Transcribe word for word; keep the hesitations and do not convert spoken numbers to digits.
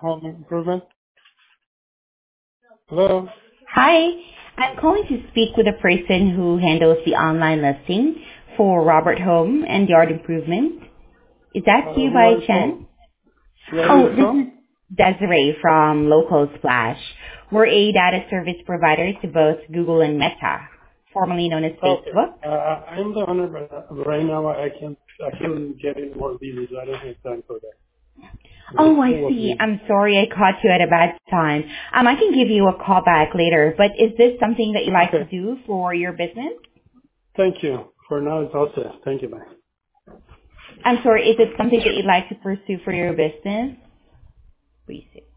Home improvement. Hello. Hi, I'm calling to speak with a person who handles the online listing for Robert Home and Yard Improvement. Is that Uh, you who by are you chance? from? Where are Oh, you this from? is Desiree from Local Splash. We're a data service provider to both Google and Meta, formerly known as Okay. Facebook. Uh, I'm the owner, but uh, right now I can't. I can get in more busy. So I don't have time for that. Oh, I Who was see. me? I'm sorry I caught you at a bad time. Um, I can give you a call back later, but is this something that you like to Okay. do for your business? Thank you. For now, it's all set. Thank you, bye. I'm sorry, is it something that you'd like to pursue for your business? Please.